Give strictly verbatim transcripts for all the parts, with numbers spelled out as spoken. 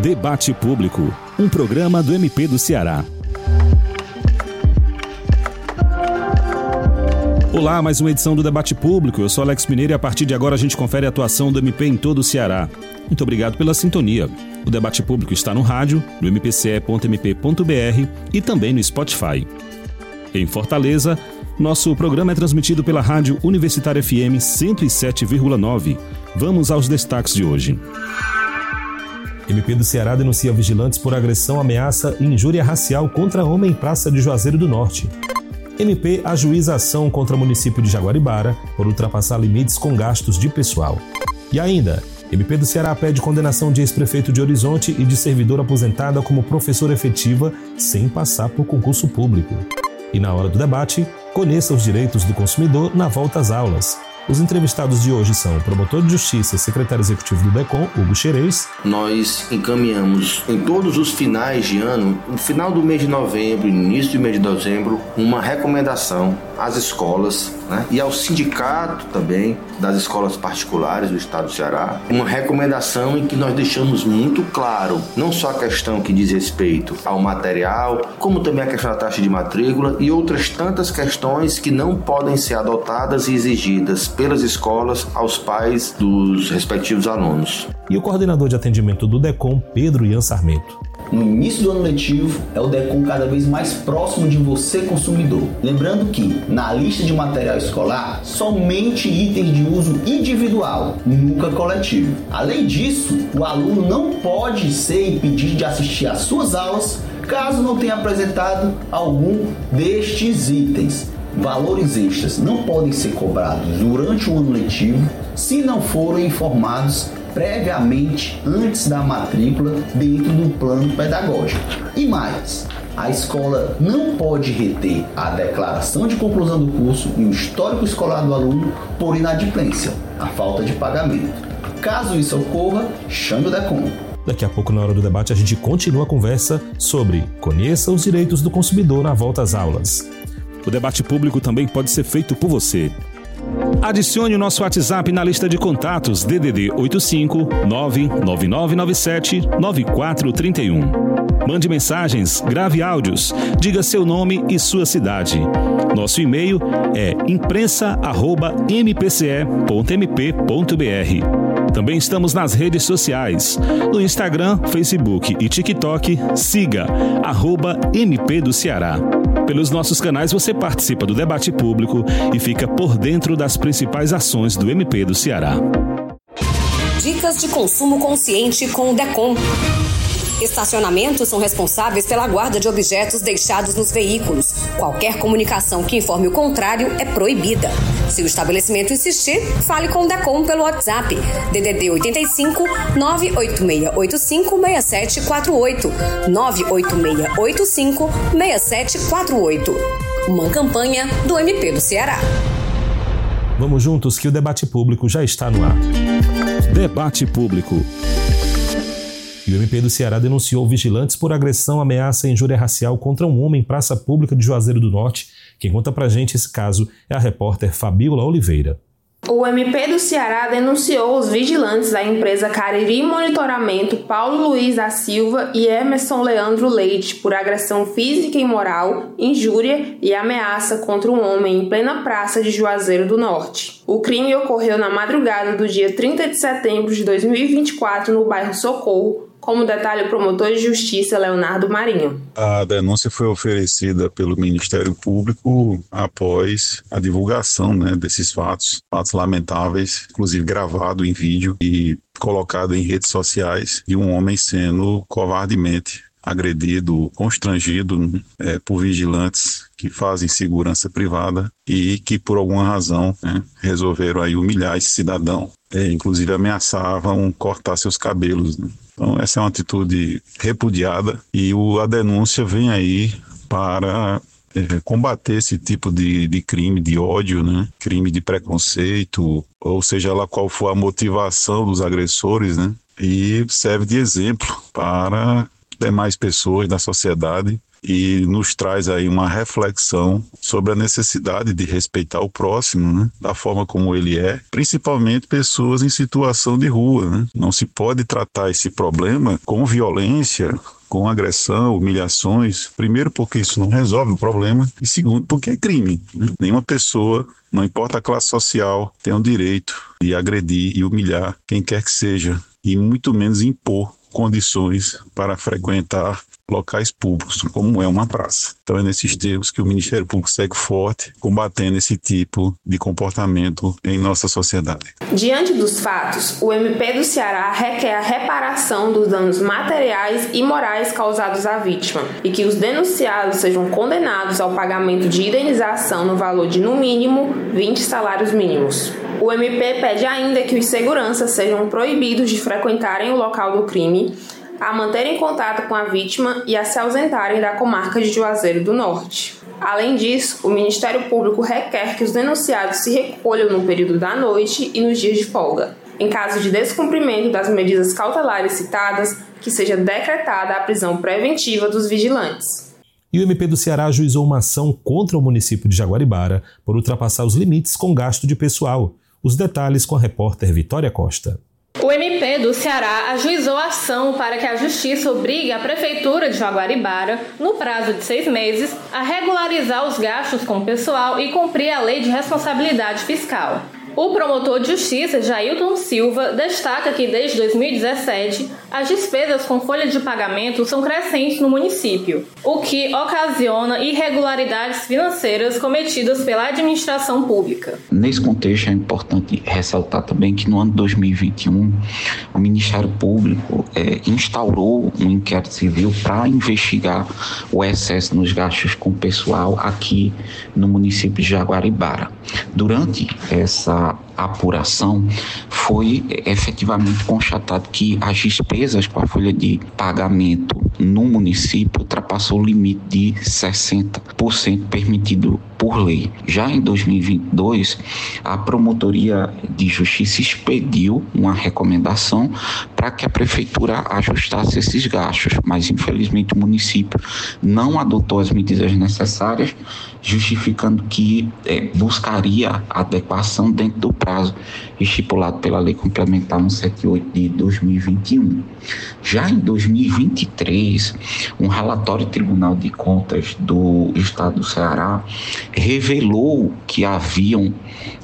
Debate Público, um programa do M P do Ceará. Olá, mais uma edição do Debate Público. Eu sou Alex Mineiro e a partir de agora a gente confere a atuação do M P em todo o Ceará. Muito obrigado pela sintonia. O Debate Público está no rádio, no m p c e ponto m p ponto b r e também no Spotify. Em Fortaleza, nosso programa é transmitido pela Rádio Universitária F M cento e sete vírgula nove. Vamos aos destaques de hoje. M P do Ceará denuncia vigilantes por agressão, ameaça e injúria racial contra homem em Praça de Juazeiro do Norte. M P ajuiza ação contra o município de Jaguaribara por ultrapassar limites com gastos de pessoal. E ainda, M P do Ceará pede condenação de ex-prefeito de Horizonte e de servidora aposentada como professora efetiva sem passar por concurso público. E na hora do debate, conheça os direitos do consumidor na volta às aulas. Os entrevistados de hoje são o promotor de justiça e secretário executivo do DECOM, Hugo Xerez. Nós encaminhamos em todos os finais de ano, no final do mês de novembro, início do mês de dezembro, uma recomendação às escolas, né, e ao sindicato também das escolas particulares do estado do Ceará, uma recomendação em que nós deixamos muito claro, não só a questão que diz respeito ao material, como também a questão da taxa de matrícula e outras tantas questões que não podem ser adotadas e exigidas pelas escolas aos pais dos respectivos alunos. E o coordenador de atendimento do DECOM, Pedro Ian Sarmento. No início do ano letivo, é o DECOM cada vez mais próximo de você, consumidor. Lembrando que, na lista de material escolar, somente itens de uso individual, nunca coletivo. Além disso, o aluno não pode ser impedido de assistir às suas aulas caso não tenha apresentado algum destes itens. Valores extras não podem ser cobrados durante o ano letivo se não forem informados previamente antes da matrícula dentro do plano pedagógico. E mais, a escola não pode reter a declaração de conclusão do curso e o histórico escolar do aluno por inadimplência, a falta de pagamento. Caso isso ocorra, chame o DECOM. Daqui a pouco, na hora do debate, a gente continua a conversa sobre conheça os direitos do consumidor na volta às aulas. O debate público também pode ser feito por você. Adicione o nosso WhatsApp na lista de contatos D D D oito cinco nove nove nove nove sete nove quatro três um. Mande mensagens, grave áudios, diga seu nome e sua cidade. Nosso e-mail é imprensa arroba m p c e ponto m p ponto b r. Também estamos nas redes sociais. No Instagram, Facebook e TikTok, siga arroba M P do Ceará. Pelos nossos canais você participa do debate público e fica por dentro das principais ações do M P do Ceará. Dicas de consumo consciente com o DECOM. Estacionamentos são responsáveis pela guarda de objetos deixados nos veículos. Qualquer comunicação que informe o contrário é proibida. Se o estabelecimento insistir, fale com o DECOM pelo WhatsApp D D D oito cinco nove oito seis oito cinco seis sete quatro oito nove oito seis oito cinco seis sete quatro oito. Uma campanha do M P do Ceará. Vamos juntos que o debate público já está no ar. Debate Público. E o M P do Ceará denunciou vigilantes por agressão, ameaça e injúria racial contra um homem em praça pública de Juazeiro do Norte. Quem conta pra gente esse caso é a repórter Fabíola Oliveira. O M P do Ceará denunciou os vigilantes da empresa Cariri Monitoramento Paulo Luiz da Silva e Emerson Leandro Leite por agressão física e moral, injúria e ameaça contra um homem em plena praça de Juazeiro do Norte. O crime ocorreu na madrugada do dia trinta de setembro de dois mil e vinte e quatro no bairro Socorro, como detalha o promotor de justiça Leonardo Marinho. A denúncia foi oferecida pelo Ministério Público após a divulgação, né, desses fatos, fatos lamentáveis, inclusive gravado em vídeo e colocado em redes sociais, de um homem sendo covardemente agredido, constrangido é, por vigilantes que fazem segurança privada e que por alguma razão, né, resolveram aí humilhar esse cidadão, é, inclusive ameaçavam cortar seus cabelos, né? Então essa é uma atitude repudiada e o, a denúncia vem aí para é, combater esse tipo de, de crime de ódio, né? Crime de preconceito, ou seja lá qual for a motivação dos agressores, né? E serve de exemplo para demais pessoas da sociedade e nos traz aí uma reflexão sobre a necessidade de respeitar o próximo, né, da forma como ele é, principalmente pessoas em situação de rua, né? Não se pode tratar esse problema com violência, com agressão, humilhações, primeiro porque isso não resolve o problema e segundo porque é crime, né? Nenhuma pessoa, não importa a classe social, tem o direito de agredir e humilhar quem quer que seja e muito menos impor condições para frequentar locais públicos, como é uma praça. Então é nesses termos que o Ministério Público segue forte, combatendo esse tipo de comportamento em nossa sociedade. Diante dos fatos, o M P do Ceará requer a reparação dos danos materiais e morais causados à vítima e que os denunciados sejam condenados ao pagamento de indenização no valor de, no mínimo, vinte salários mínimos. O M P pede ainda que os seguranças sejam proibidos de frequentarem o local do crime, a manterem contato com a vítima e a se ausentarem da comarca de Juazeiro do Norte. Além disso, o Ministério Público requer que os denunciados se recolham no período da noite e nos dias de folga. Em caso de descumprimento das medidas cautelares citadas, que seja decretada a prisão preventiva dos vigilantes. E o M P do Ceará ajuizou uma ação contra o município de Jaguaribara por ultrapassar os limites com gasto de pessoal. Os detalhes com a repórter Vitória Costa. O M P do Ceará ajuizou a ação para que a Justiça obrigue a Prefeitura de Jaguaribara, no prazo de seis meses, a regularizar os gastos com o pessoal e cumprir a Lei de Responsabilidade Fiscal. O promotor de justiça, Jailton Silva, destaca que desde dois mil e dezessete, as despesas com folha de pagamento são crescentes no município, o que ocasiona irregularidades financeiras cometidas pela administração pública. Nesse contexto, é importante ressaltar também que no ano de dois mil e vinte e um, o Ministério Público é, instaurou um inquérito civil para investigar o excesso nos gastos com o pessoal aqui no município de Jaguaribara. Durante essa apuração, foi efetivamente constatado que as despesas com a folha de pagamento no município ultrapassou o limite de sessenta por cento permitido por lei. Já em dois mil e vinte e dois, a Promotoria de Justiça expediu uma recomendação para que a Prefeitura ajustasse esses gastos, mas infelizmente o município não adotou as medidas necessárias, justificando que é, buscaria adequação dentro do prazo estipulado pela Lei Complementar cento e setenta e oito de dois mil e vinte e um. Já em dois mil e vinte e três, um relatório do Tribunal de Contas do Estado do Ceará revelou que haviam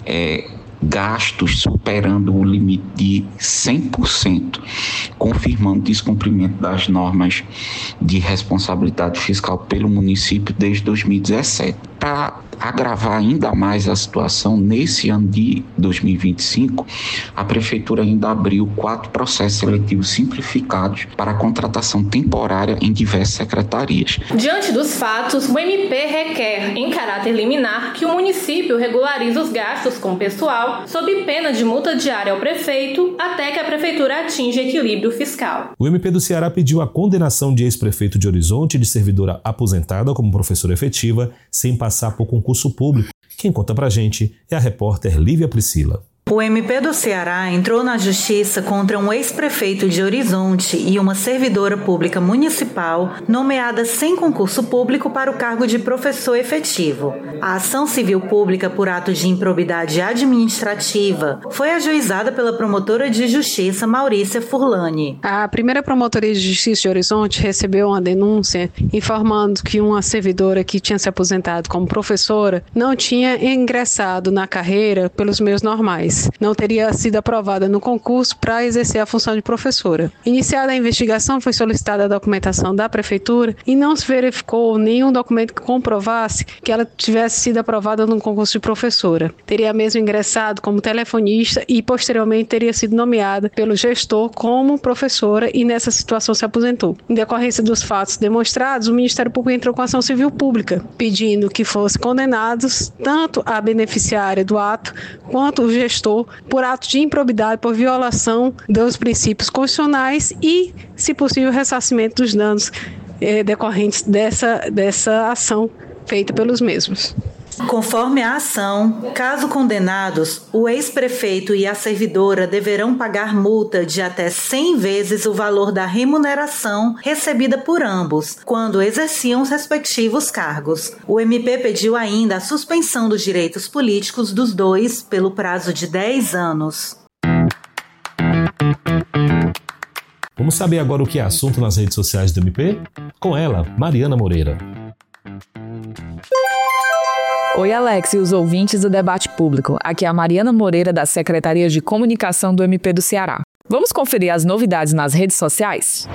é, gastos superando o limite de cem por cento, confirmando o descumprimento das normas de responsabilidade fiscal pelo município desde dois mil e dezessete. Para agravar ainda mais a situação, nesse ano de dois mil e vinte e cinco, a Prefeitura ainda abriu quatro processos seletivos simplificados para a contratação temporária em diversas secretarias. Diante dos fatos, o M P requer, em caráter liminar, que o município regularize os gastos com o pessoal sob pena de multa diária ao prefeito até que a Prefeitura atinja equilíbrio fiscal. O M P do Ceará pediu a condenação de ex-prefeito de Horizonte e de servidora aposentada como professora efetiva sem passar por concurso público. Quem conta pra gente é a repórter Lívia Priscila. O M P do Ceará entrou na justiça contra um ex-prefeito de Horizonte e uma servidora pública municipal nomeada sem concurso público para o cargo de professor efetivo. A ação civil pública por atos de improbidade administrativa foi ajuizada pela promotora de justiça Maurícia Furlani. A primeira promotoria de justiça de Horizonte recebeu uma denúncia informando que uma servidora que tinha se aposentado como professora não tinha ingressado na carreira pelos meios normais. Não teria sido aprovada no concurso para exercer a função de professora. Iniciada a investigação, foi solicitada a documentação da Prefeitura e não se verificou nenhum documento que comprovasse que ela tivesse sido aprovada no concurso de professora. Teria mesmo ingressado como telefonista e posteriormente teria sido nomeada pelo gestor como professora e nessa situação se aposentou. Em decorrência dos fatos demonstrados, o Ministério Público entrou com ação civil pública, pedindo que fossem condenados tanto a beneficiária do ato quanto o gestor por ato de improbidade, por violação dos princípios constitucionais e, se possível, ressarcimento dos danos eh, decorrentes dessa, dessa ação feita pelos mesmos. Conforme a ação, caso condenados, o ex-prefeito e a servidora deverão pagar multa de até cem vezes o valor da remuneração recebida por ambos, quando exerciam os respectivos cargos. O M P pediu ainda a suspensão dos direitos políticos dos dois pelo prazo de dez anos. Vamos saber agora o que é assunto nas redes sociais do M P? Com ela, Mariana Moreira. Oi, Alex e os ouvintes do Debate Público. Aqui é a Mariana Moreira, da Secretaria de Comunicação do M P do Ceará. Vamos conferir as novidades nas redes sociais?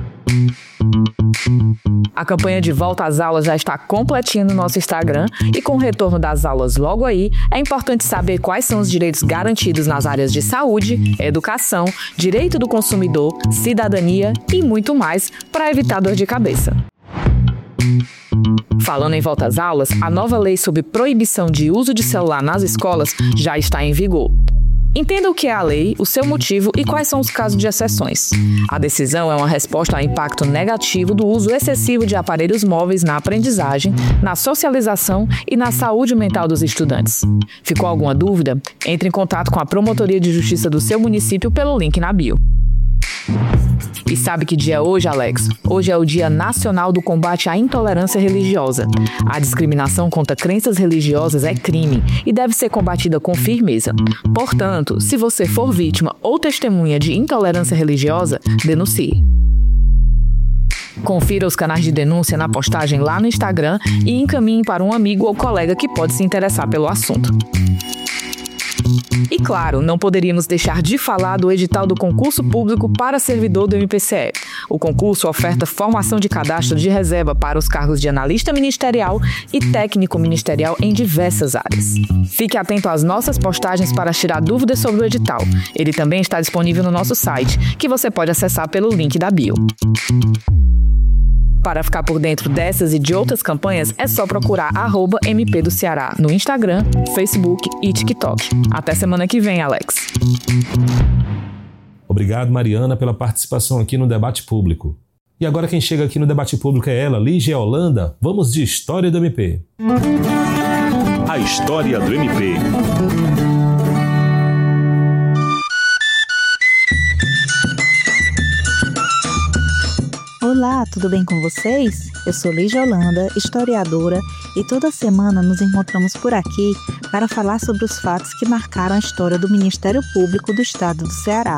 A campanha de volta às aulas já está completinha no nosso Instagram e com o retorno das aulas logo aí, é importante saber quais são os direitos garantidos nas áreas de saúde, educação, direito do consumidor, cidadania e muito mais para evitar dor de cabeça. Falando em volta às aulas, a nova lei sobre proibição de uso de celular nas escolas já está em vigor. Entenda o que é a lei, o seu motivo e quais são os casos de exceções. A decisão é uma resposta ao impacto negativo do uso excessivo de aparelhos móveis na aprendizagem, na socialização e na saúde mental dos estudantes. Ficou alguma dúvida? Entre em contato com a Promotoria de Justiça do seu município pelo link na bio. E sabe que dia é hoje, Alex? Hoje é o Dia Nacional do Combate à Intolerância Religiosa. A discriminação contra crenças religiosas é crime e deve ser combatida com firmeza. Portanto, se você for vítima ou testemunha de intolerância religiosa, denuncie. Confira os canais de denúncia na postagem lá no Instagram e encaminhe para um amigo ou colega que pode se interessar pelo assunto. E claro, não poderíamos deixar de falar do edital do concurso público para servidor do M P C E. O concurso oferta formação de cadastro de reserva para os cargos de analista ministerial e técnico ministerial em diversas áreas. Fique atento às nossas postagens para tirar dúvidas sobre o edital. Ele também está disponível no nosso site, que você pode acessar pelo link da bio. Para ficar por dentro dessas e de outras campanhas, é só procurar arroba M P do Ceará no Instagram, Facebook e TikTok. Até semana que vem, Alex. Obrigado, Mariana, pela participação aqui no Debate Público. E agora quem chega aqui no Debate Público é ela, Lígia Holanda. Vamos de História do M P. A História do M P. Olá, tudo bem com vocês? Eu sou Lígia Holanda, historiadora, e toda semana nos encontramos por aqui para falar sobre os fatos que marcaram a história do Ministério Público do Estado do Ceará.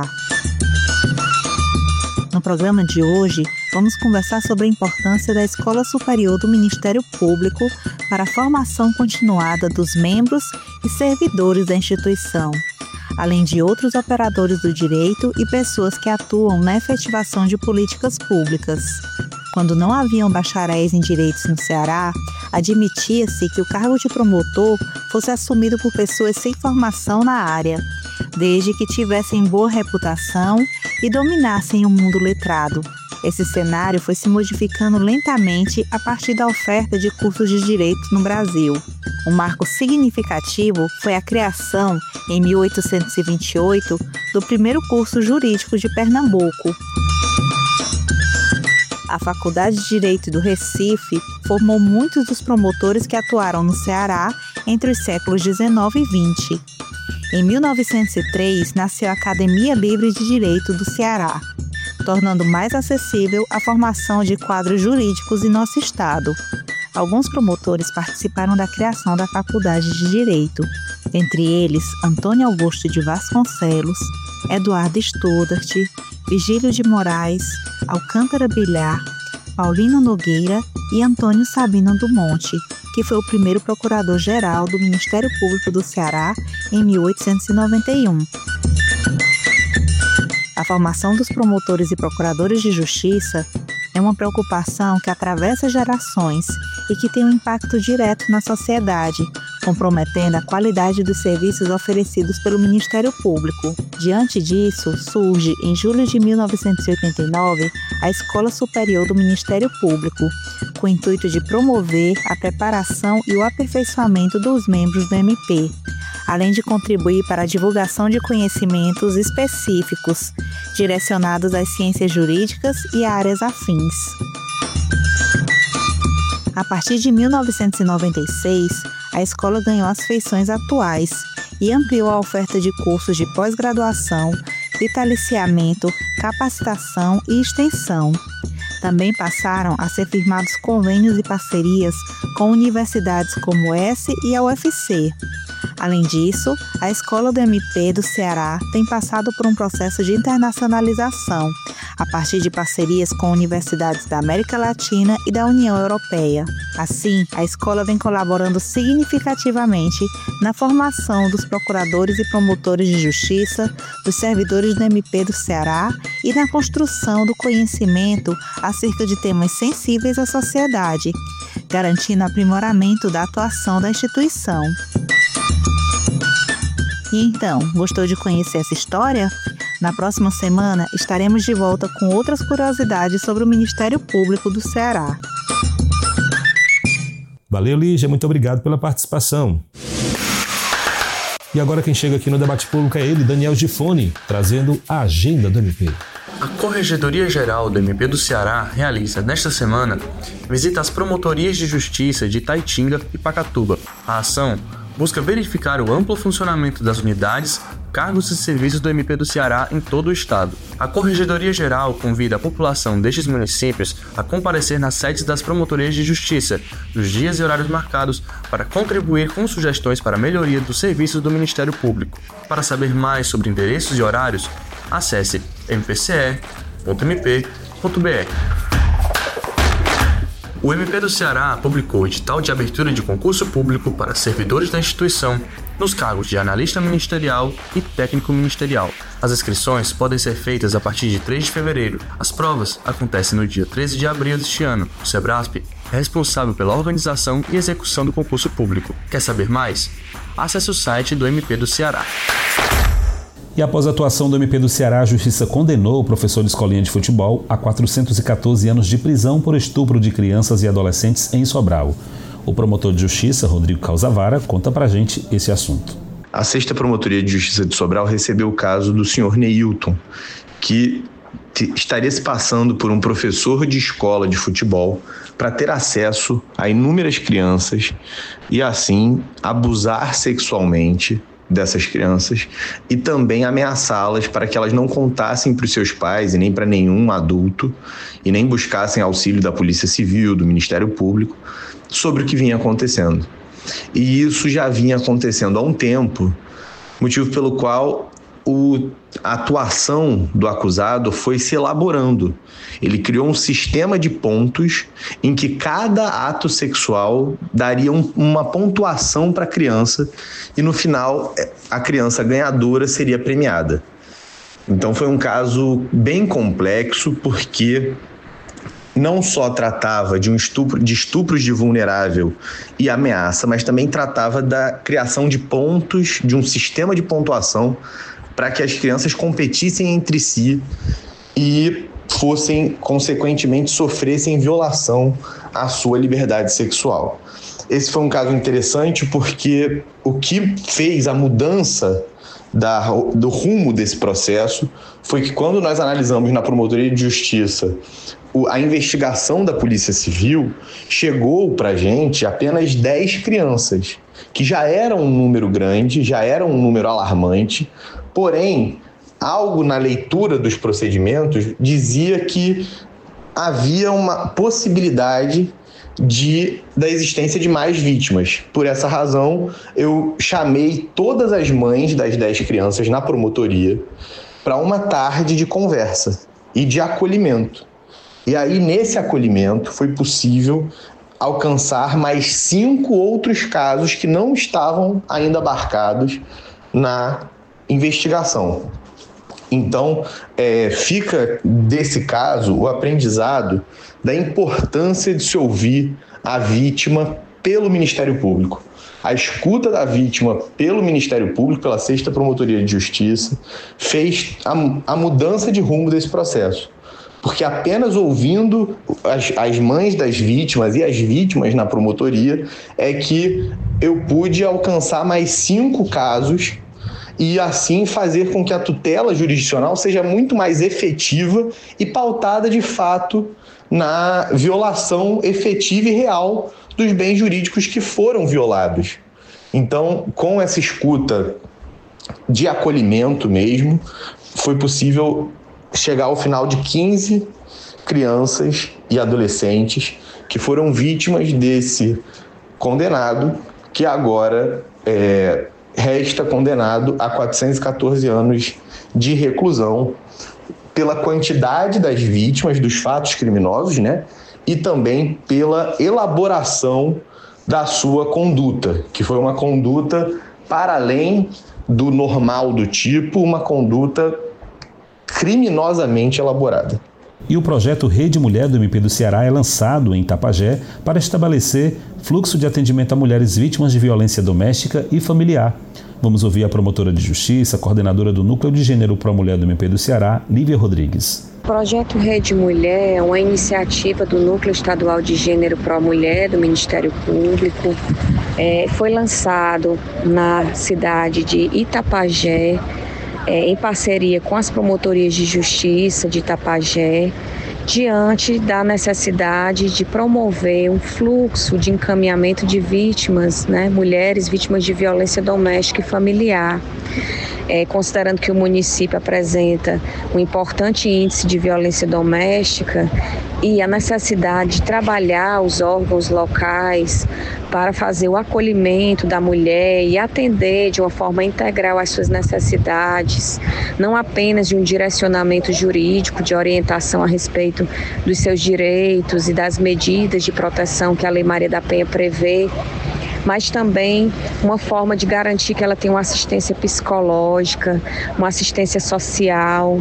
No programa de hoje, vamos conversar sobre a importância da Escola Superior do Ministério Público para a formação continuada dos membros e servidores da instituição, além de outros operadores do direito e pessoas que atuam na efetivação de políticas públicas. Quando não haviam bacharéis em direitos no Ceará, admitia-se que o cargo de promotor fosse assumido por pessoas sem formação na área, desde que tivessem boa reputação e dominassem o mundo letrado. Esse cenário foi se modificando lentamente a partir da oferta de cursos de direito no Brasil. Um marco significativo foi a criação, em mil oitocentos e vinte e oito, do primeiro curso jurídico de Pernambuco. A Faculdade de Direito do Recife formou muitos dos promotores que atuaram no Ceará entre os séculos dezenove e vinte. Em mil novecentos e três, nasceu a Academia Livre de Direito do Ceará, tornando mais acessível a formação de quadros jurídicos em nosso estado. Alguns promotores participaram da criação da Faculdade de Direito, entre eles Antônio Augusto de Vasconcelos, Eduardo Studart, Vigílio de Moraes, Alcântara Bilhar, Paulino Nogueira e Antônio Sabino do Monte, que foi o primeiro procurador-geral do Ministério Público do Ceará em mil oitocentos e noventa e um. A formação dos promotores e procuradores de justiça é uma preocupação que atravessa gerações e que tem um impacto direto na sociedade, comprometendo a qualidade dos serviços oferecidos pelo Ministério Público. Diante disso, surge, em julho de mil novecentos e oitenta e nove, a Escola Superior do Ministério Público, com o intuito de promover a preparação e o aperfeiçoamento dos membros do M P, além de contribuir para a divulgação de conhecimentos específicos, direcionados às ciências jurídicas e áreas afins. A partir de mil novecentos e noventa e seis, a escola ganhou as feições atuais e ampliou a oferta de cursos de pós-graduação, vitaliciamento, capacitação e extensão. Também passaram a ser firmados convênios e parcerias com universidades como essa e a U F C. Além disso, a Escola do M P do Ceará tem passado por um processo de internacionalização, a partir de parcerias com universidades da América Latina e da União Europeia. Assim, a escola vem colaborando significativamente na formação dos procuradores e promotores de justiça, dos servidores do M P do Ceará e na construção do conhecimento acerca de temas sensíveis à sociedade, garantindo o aprimoramento da atuação da instituição. E então, gostou de conhecer essa história? Na próxima semana estaremos de volta com outras curiosidades sobre o Ministério Público do Ceará. Valeu, Lígia, muito obrigado pela participação. E agora quem chega aqui no Debate Público é ele, Daniel Gifone, trazendo a agenda do M P. A Corregedoria Geral do M P do Ceará realiza, nesta semana, visita às promotorias de justiça de Itaitinga e Pacatuba. A ação busca verificar o amplo funcionamento das unidades, cargos e serviços do M P do Ceará em todo o estado. A Corregedoria Geral convida a população destes municípios a comparecer nas sedes das promotorias de justiça, nos dias e horários marcados, para contribuir com sugestões para a melhoria dos serviços do Ministério Público. Para saber mais sobre endereços e horários, acesse m p c e ponto m p ponto b r. O M P do Ceará publicou o edital de abertura de concurso público para servidores da instituição nos cargos de analista ministerial e técnico ministerial. As inscrições podem ser feitas a partir de três de fevereiro. As provas acontecem no dia treze de abril deste ano. O SEBRASP é responsável pela organização e execução do concurso público. Quer saber mais? Acesse o site do M P do Ceará. E após a atuação do M P do Ceará, a Justiça condenou o professor de escolinha de futebol a quatrocentos e catorze anos de prisão por estupro de crianças e adolescentes em Sobral. O promotor de Justiça, Rodrigo Calzavara, conta pra gente esse assunto. A sexta Promotoria de Justiça de Sobral recebeu o caso do senhor Neilton, que estaria se passando por um professor de escola de futebol para ter acesso a inúmeras crianças e, assim, abusar sexualmente dessas crianças e também ameaçá-las para que elas não contassem para os seus pais e nem para nenhum adulto e nem buscassem auxílio da Polícia Civil, do Ministério Público, sobre o que vinha acontecendo. E isso já vinha acontecendo há um tempo, motivo pelo qual o, a atuação do acusado foi se elaborando. Ele criou um sistema de pontos em que cada ato sexual daria um, uma pontuação para a criança e no final a criança ganhadora seria premiada. Então foi um caso bem complexo porque não só tratava de um estupro, de estupros de vulnerável e ameaça, mas também tratava da criação de pontos, de um sistema de pontuação para que as crianças competissem entre si e fossem, consequentemente, sofressem violação à sua liberdade sexual. Esse foi um caso interessante porque o que fez a mudança da, do rumo desse processo foi que quando nós analisamos na Promotoria de Justiça a investigação da Polícia Civil, chegou para a gente apenas dez crianças, que já era um número grande, já era um número alarmante, porém, algo na leitura dos procedimentos dizia que havia uma possibilidade de, da existência de mais vítimas. Por essa razão, eu chamei todas as mães das dez crianças na promotoria para uma tarde de conversa e de acolhimento. E aí, nesse acolhimento, foi possível alcançar mais cinco outros casos que não estavam ainda abarcados na investigação. Então, é, fica desse caso o aprendizado da importância de se ouvir a vítima pelo Ministério Público. A escuta da vítima pelo Ministério Público, pela sexta Promotoria de Justiça, fez a, a mudança de rumo desse processo. Porque apenas ouvindo as, as mães das vítimas e as vítimas na promotoria é que eu pude alcançar mais cinco casos e assim fazer com que a tutela jurisdicional seja muito mais efetiva e pautada de fato na violação efetiva e real dos bens jurídicos que foram violados. Então, com essa escuta de acolhimento mesmo, foi possível chegar ao final de quinze crianças e adolescentes que foram vítimas desse condenado, que agora é, resta condenado a quatrocentos e catorze anos de reclusão pela quantidade das vítimas dos fatos criminosos, né? E também pela elaboração da sua conduta, que foi uma conduta para além do normal do tipo, uma conduta criminosamente elaborada. E o projeto Rede Mulher do M P do Ceará é lançado em Itapajé para estabelecer fluxo de atendimento a mulheres vítimas de violência doméstica e familiar. Vamos ouvir a promotora de justiça, coordenadora do Núcleo de Gênero Pro Mulher do M P do Ceará, Lívia Rodrigues. O projeto Rede Mulher é uma iniciativa do Núcleo Estadual de Gênero Pro Mulher do Ministério Público. É, foi lançado na cidade de Itapajé, é, em parceria com as promotorias de justiça de Itapajé, diante da necessidade de promover um fluxo de encaminhamento de vítimas, né, mulheres vítimas de violência doméstica e familiar. É, considerando que o município apresenta um importante índice de violência doméstica e a necessidade de trabalhar os órgãos locais para fazer o acolhimento da mulher e atender de uma forma integral às suas necessidades, não apenas de um direcionamento jurídico, de orientação a respeito dos seus direitos e das medidas de proteção que a Lei Maria da Penha prevê, mas também uma forma de garantir que ela tenha uma assistência psicológica, uma assistência social,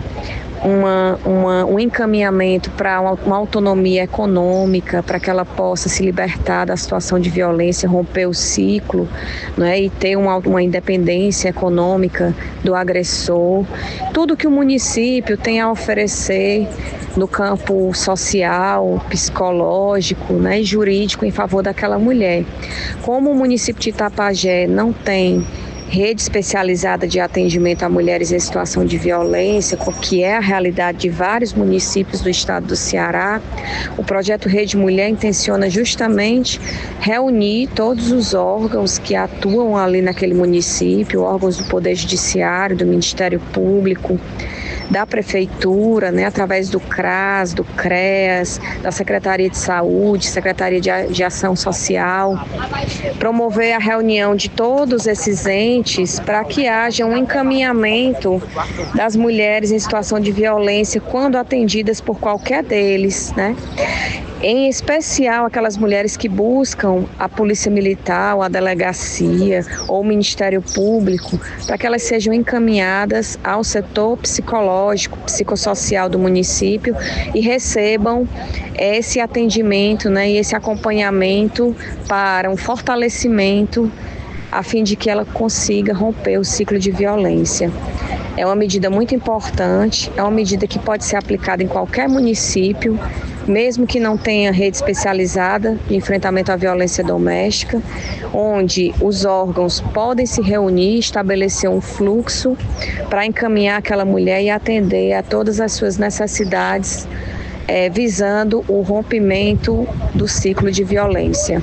uma, uma, um encaminhamento para uma, uma autonomia econômica, para que ela possa se libertar da situação de violência, romper o ciclo, né, e ter uma, uma independência econômica do agressor. Tudo que o município tem a oferecer no campo social, psicológico, né, e jurídico em favor daquela mulher. Como o município de Itapajé não tem rede especializada de atendimento a mulheres em situação de violência, que é a realidade de vários municípios do estado do Ceará, o projeto Rede Mulher intenciona justamente reunir todos os órgãos que atuam ali naquele município, órgãos do Poder Judiciário, do Ministério Público, da Prefeitura, né, através do CRAS, do CREAS, da Secretaria de Saúde, Secretaria de, de Ação Social, promover a reunião de todos esses entes para que haja um encaminhamento das mulheres em situação de violência quando atendidas por qualquer deles, né? Em especial aquelas mulheres que buscam a Polícia Militar, ou a Delegacia, ou o Ministério Público, para que elas sejam encaminhadas ao setor psicológico, psicossocial do município e recebam esse atendimento, né, e esse acompanhamento para um fortalecimento a fim de que ela consiga romper o ciclo de violência. É uma medida muito importante, é uma medida que pode ser aplicada em qualquer município, mesmo que não tenha rede especializada de enfrentamento à violência doméstica, onde os órgãos podem se reunir, estabelecer um fluxo para encaminhar aquela mulher e atender a todas as suas necessidades, é, visando o rompimento do ciclo de violência.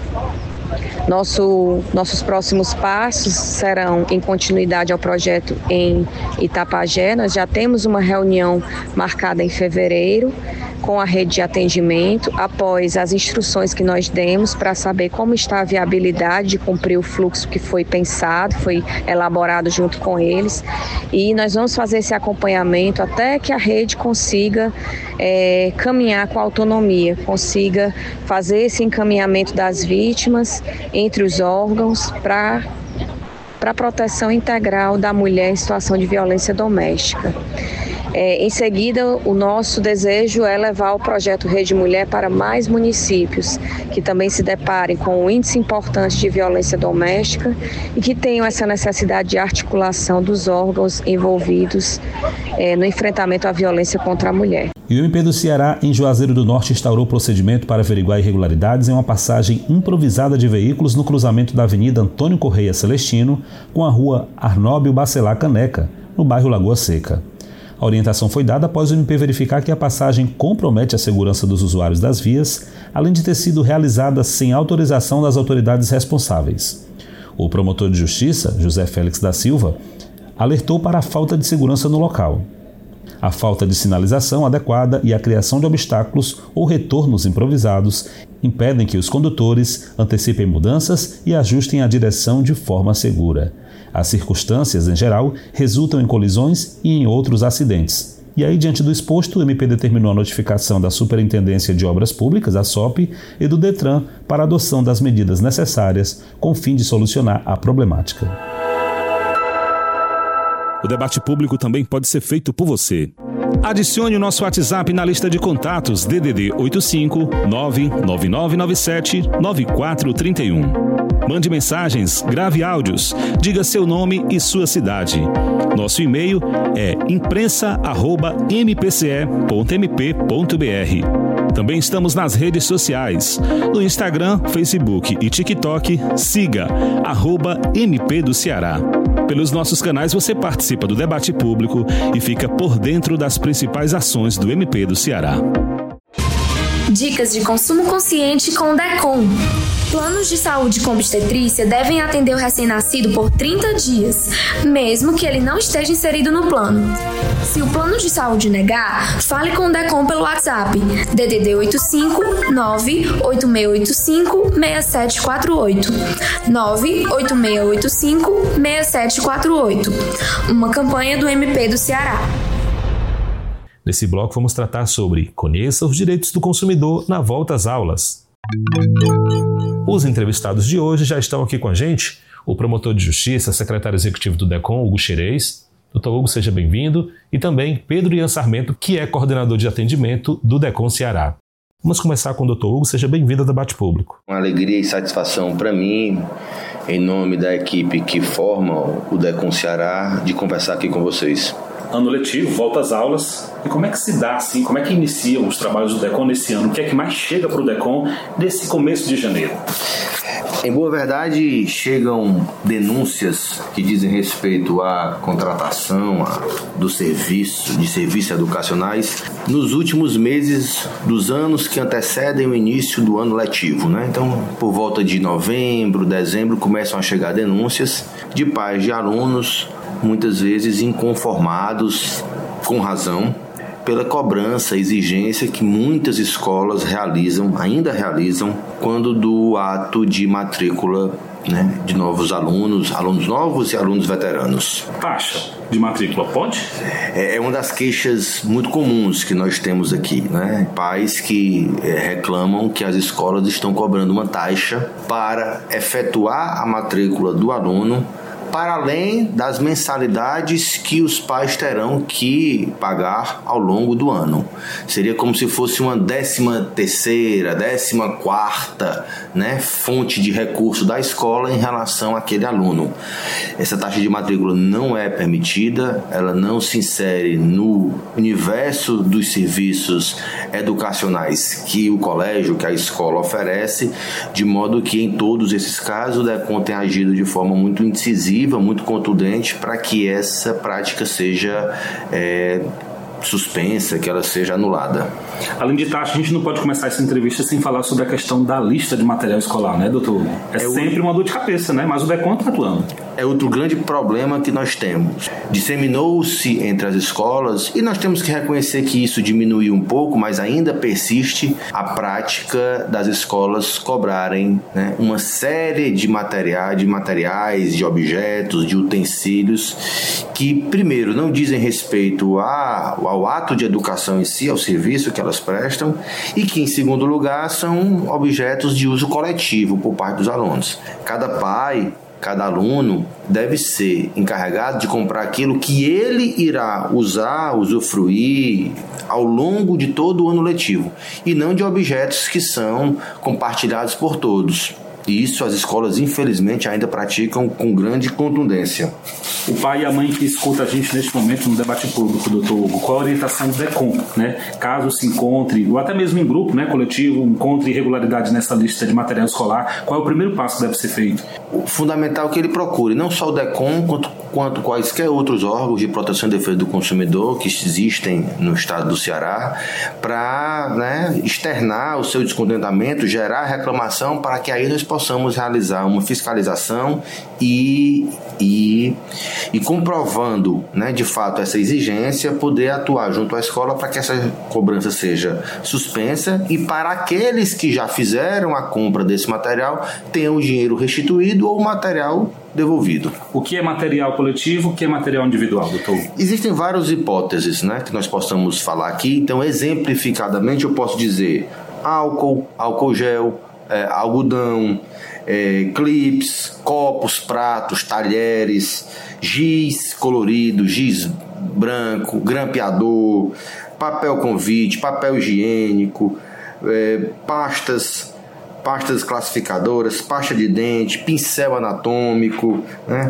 Nosso, nossos próximos passos serão em continuidade ao projeto em Itapajé. Nós já temos uma reunião marcada em fevereiro com a rede de atendimento, após as instruções que nós demos para saber como está a viabilidade de cumprir o fluxo que foi pensado, foi elaborado junto com eles. E nós vamos fazer esse acompanhamento até que a rede consiga é, caminhar com autonomia, consiga fazer esse encaminhamento das vítimas entre os órgãos para para a proteção integral da mulher em situação de violência doméstica. É, em seguida, o nosso desejo é levar o projeto Rede Mulher para mais municípios que também se deparem com um índice importante de violência doméstica e que tenham essa necessidade de articulação dos órgãos envolvidos é, no enfrentamento à violência contra a mulher. E o M P do Ceará, em Juazeiro do Norte, instaurou procedimento para averiguar irregularidades em uma passagem improvisada de veículos no cruzamento da Avenida Antônio Correia Celestino com a Rua Arnóbio Bacelar Caneca, no bairro Lagoa Seca. A orientação foi dada após o M P verificar que a passagem compromete a segurança dos usuários das vias, além de ter sido realizada sem autorização das autoridades responsáveis. O promotor de justiça, José Félix da Silva, alertou para a falta de segurança no local. A falta de sinalização adequada e a criação de obstáculos ou retornos improvisados impedem que os condutores antecipem mudanças e ajustem a direção de forma segura. As circunstâncias, em geral, resultam em colisões e em outros acidentes. E aí, diante do exposto, o M P determinou a notificação da Superintendência de Obras Públicas, a S O P, e do DETRAN para a adoção das medidas necessárias com o fim de solucionar a problemática. O debate público também pode ser feito por você. Adicione o nosso WhatsApp na lista de contatos D D D oito cinco nove nove nove nove sete nove quatro três um. Mande mensagens, grave áudios, diga seu nome e sua cidade. Nosso e-mail é imprensa arroba m p c e ponto m p ponto b r. Também estamos nas redes sociais. No Instagram, Facebook e TikTok, siga arroba M P do Ceará. Pelos nossos canais você participa do debate público e fica por dentro das principais ações do M P do Ceará. Dicas de consumo consciente com o DECOM. Planos de saúde com obstetrícia devem atender o recém-nascido por trinta dias, mesmo que ele não esteja inserido no plano. Se o plano de saúde negar, fale com o DECOM pelo WhatsApp D D D oito cinco nove oito seis oito cinco seis sete quatro oito nove oito seis oito cinco seis sete quatro oito. Uma campanha do M P do Ceará. Nesse bloco vamos tratar sobre Conheça os direitos do consumidor na volta às aulas. Os entrevistados de hoje já estão aqui com a gente, o promotor de justiça, secretário executivo do DECOM, Hugo Xerez. doutor Hugo, seja bem-vindo. E também Pedro Ian Sarmento, que é coordenador de atendimento do DECOM Ceará. Vamos começar com o doutor Hugo, seja bem-vindo ao debate público. Uma alegria e satisfação para mim, em nome da equipe que forma o DECOM Ceará, de conversar aqui com vocês. Ano letivo, volta às aulas. E como é que se dá, assim, como é que iniciam os trabalhos do DECOM nesse ano? O que é que mais chega para o DECOM nesse começo de janeiro? Em boa verdade, chegam denúncias que dizem respeito à contratação a, do serviço, de serviços educacionais nos últimos meses dos anos que antecedem o início do ano letivo, né? Então, por volta de novembro, dezembro, começam a chegar denúncias de pais de alunos, muitas vezes inconformados, com razão, pela cobrança, exigência que muitas escolas realizam, ainda realizam, quando do ato de matrícula, né, de novos alunos, alunos novos e alunos veteranos. Taxa de matrícula pode? É uma das queixas muito comuns que nós temos aqui, né? Pais que é, reclamam que as escolas estão cobrando uma taxa para efetuar a matrícula do aluno, para além das mensalidades que os pais terão que pagar ao longo do ano. Seria como se fosse uma décima terceira, décima quarta, né, fonte de recurso da escola em relação àquele aluno. Essa taxa de matrícula não é permitida, ela não se insere no universo dos serviços educacionais que o colégio, que a escola oferece, de modo que em todos esses casos o DECOM tem agido de forma muito incisiva, muito contundente para que essa prática seja é, suspensa, que ela seja anulada. Além de taxa, a gente não pode começar essa entrevista sem falar sobre a questão da lista de material escolar, né, doutor? É, é sempre o... uma dor de cabeça, né? Mas o DECOM está atuando. É outro grande problema que nós temos. Disseminou-se entre as escolas e nós temos que reconhecer que isso diminuiu um pouco, mas ainda persiste a prática das escolas cobrarem, né, uma série de materiais, de materiais, de objetos, de utensílios que, primeiro, não dizem respeito a, ao ato de educação em si, ao serviço que elas prestam, e que, em segundo lugar, são objetos de uso coletivo por parte dos alunos. Cada pai, cada aluno deve ser encarregado de comprar aquilo que ele irá usar, usufruir ao longo de todo o ano letivo, e não de objetos que são compartilhados por todos. E isso as escolas, infelizmente, ainda praticam com grande contundência. O pai e a mãe que escuta a gente neste momento no debate público, doutor Hugo, qual a orientação do DECOM, né? Caso se encontre, ou até mesmo em grupo, né, coletivo, encontre irregularidades nessa lista de material escolar, qual é o primeiro passo que deve ser feito? O fundamental é que ele procure, não só o DECOM, quanto quanto quaisquer outros órgãos de proteção e defesa do consumidor que existem no estado do Ceará, para, né, externar o seu descontentamento, gerar reclamação, para que aí nós possamos realizar uma fiscalização e, e, e comprovando, né, de fato essa exigência, poder atuar junto à escola para que essa cobrança seja suspensa e para aqueles que já fizeram a compra desse material tenham o dinheiro restituído ou o material devolvido. O que é material coletivo, o que é material individual, doutor? Existem várias hipóteses, né, que nós possamos falar aqui. Então, exemplificadamente, eu posso dizer álcool, álcool gel, é, algodão, é, clips, copos, pratos, talheres, giz colorido, giz branco, grampeador, papel convite, papel higiênico, é, pastas, pastas classificadoras, pasta de dente, pincel anatômico, né?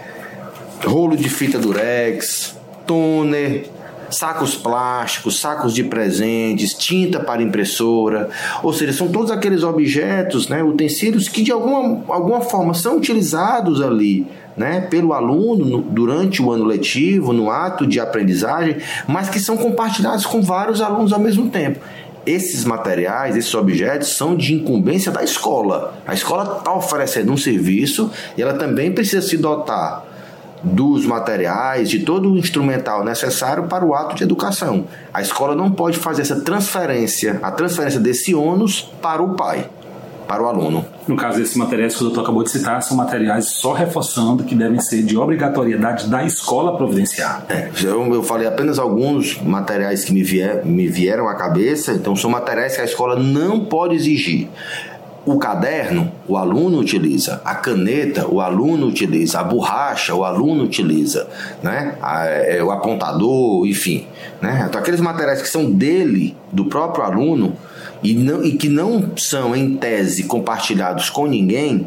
Rolo de fita durex, toner, sacos plásticos, sacos de presentes, tinta para impressora, ou seja, são todos aqueles objetos, né, utensílios que de alguma, alguma forma são utilizados ali, né, pelo aluno no, durante o ano letivo, no ato de aprendizagem, mas que são compartilhados com vários alunos ao mesmo tempo. Esses materiais, esses objetos são de incumbência da escola. A escola está oferecendo um serviço e ela também precisa se dotar dos materiais, de todo o instrumental necessário para o ato de educação. A escola não pode fazer essa transferência, a transferência desse ônus para o pai, para o aluno. No caso, esses materiais que o doutor acabou de citar são materiais só reforçando que devem ser de obrigatoriedade da escola providenciar. É, eu, eu falei apenas alguns materiais que me, vier, me vieram à cabeça, então são materiais que a escola não pode exigir. O caderno, o aluno utiliza. A caneta, o aluno utiliza. A borracha, o aluno utiliza, né? A, é, o apontador, enfim, né? Então, aqueles materiais que são dele, do próprio aluno, e, não, e que não são, em tese, compartilhados com ninguém,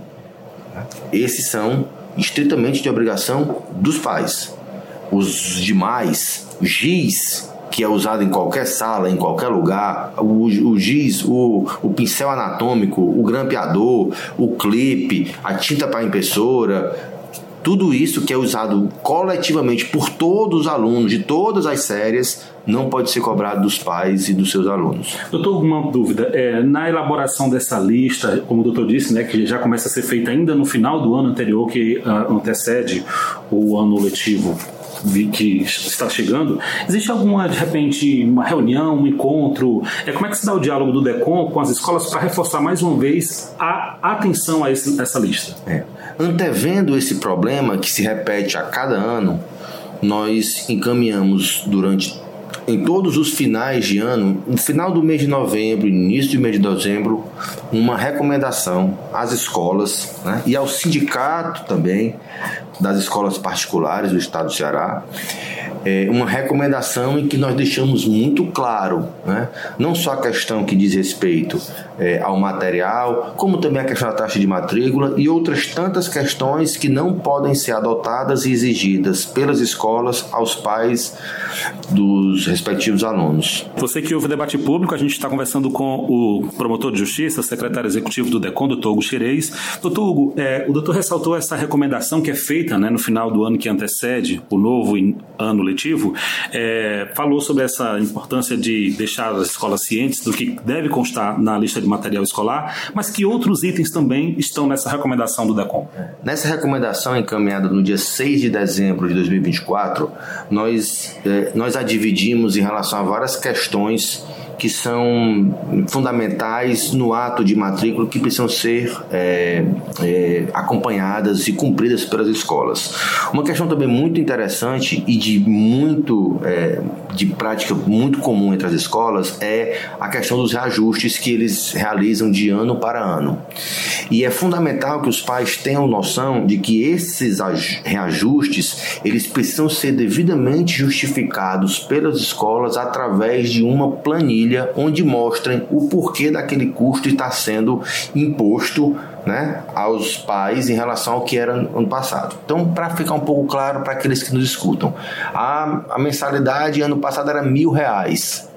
esses são estritamente de obrigação dos pais. Os demais, o giz, que é usado em qualquer sala, em qualquer lugar, o, o giz, o, o pincel anatômico, o grampeador, o clipe, a tinta para impressora, tudo isso que é usado coletivamente por todos os alunos de todas as séries não pode ser cobrado dos pais e dos seus alunos. Doutor, alguma dúvida? É, na elaboração dessa lista, como o doutor disse, né, que já começa a ser feita ainda no final do ano anterior, que uh, antecede o ano letivo que está chegando, existe alguma, de repente, uma reunião, um encontro? É, como é que se dá o diálogo do DECOM com as escolas para reforçar mais uma vez a atenção a esse, essa lista? É. Antevendo esse problema que se repete a cada ano, nós encaminhamos durante em todos os finais de ano, no final do mês de novembro, início do mês de dezembro, uma recomendação às escolas, né, e ao sindicato também das escolas particulares do estado do Ceará, é, uma recomendação em que nós deixamos muito claro, né, não só a questão que diz respeito é, ao material, como também a questão da taxa de matrícula e outras tantas questões que não podem ser adotadas e exigidas pelas escolas aos pais dos respectivos alunos. Você que ouve o debate público, a gente está conversando com o promotor de justiça, secretário executivo do DECOM, doutor Hugo Xerez. Doutor Hugo, é, o doutor ressaltou essa recomendação que é feita, né, no final do ano que antecede o novo ano letivo, é, falou sobre essa importância de deixar as escolas cientes do que deve constar na lista de material escolar, mas que outros itens também estão nessa recomendação do DECOM. Nessa recomendação encaminhada no dia seis de dezembro de dois mil e vinte e quatro, nós, é, nós a dividimos em relação a várias questões que são fundamentais no ato de matrícula, que precisam ser é, é, acompanhadas e cumpridas pelas escolas. Uma questão também muito interessante e de muito é, de prática muito comum entre as escolas é a questão dos reajustes que eles realizam de ano para ano. E é fundamental que os pais tenham noção de que esses reajustes eles precisam ser devidamente justificados pelas escolas através de uma planilha onde mostrem o porquê daquele custo está sendo imposto, né, aos pais em relação ao que era ano passado. Então, para ficar um pouco claro para aqueles que nos escutam, a, a mensalidade ano passado era mil reais.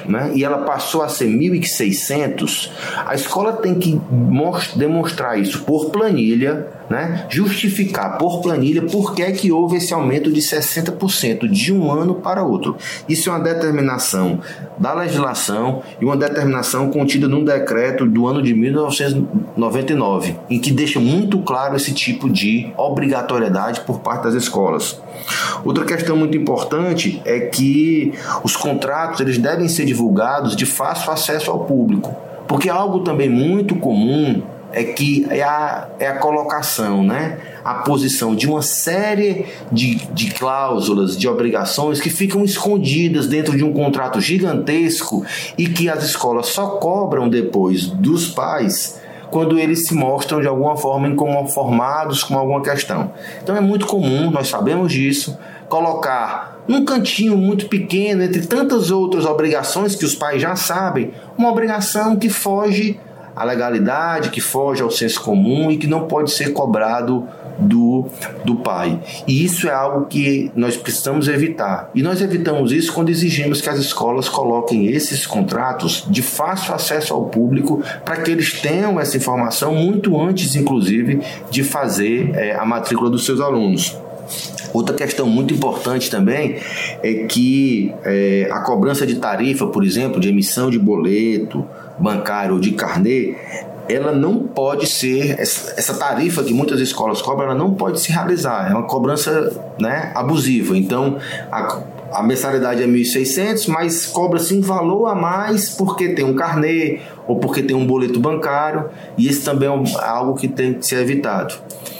né, e ela passou a ser mil e seiscentos, a escola tem que demonstrar isso por planilha, né, justificar por planilha por que é que houve esse aumento de sessenta por cento de um ano para outro. Isso é uma determinação da legislação e uma determinação contida num decreto do ano de mil novecentos e noventa e nove, em que deixa muito claro esse tipo de obrigatoriedade por parte das escolas. Outra questão muito importante é que os contratos eles devem ser divulgados de fácil acesso ao público, porque algo também muito comum é que é a, é a colocação, né? A posição de uma série de, de cláusulas, de obrigações que ficam escondidas dentro de um contrato gigantesco e que as escolas só cobram depois dos pais quando eles se mostram de alguma forma inconformados com alguma questão. Então é muito comum, nós sabemos disso, colocar num cantinho muito pequeno, entre tantas outras obrigações que os pais já sabem, uma obrigação que foge à legalidade, que foge ao senso comum e que não pode ser cobrado do, do pai. E isso é algo que nós precisamos evitar. E nós evitamos isso quando exigimos que as escolas coloquem esses contratos de fácil acesso ao público para que eles tenham essa informação muito antes, inclusive, de fazer é, a matrícula dos seus alunos. Outra questão muito importante também é que é, a cobrança de tarifa, por exemplo, de emissão de boleto bancário ou de carnê, ela não pode ser, essa tarifa que muitas escolas cobram, ela não pode se realizar, é uma cobrança, né, abusiva. Então, a, a mensalidade é mil e seiscentos, mas cobra-se um valor a mais porque tem um carnê ou porque tem um boleto bancário, e isso também é algo que tem que ser evitado.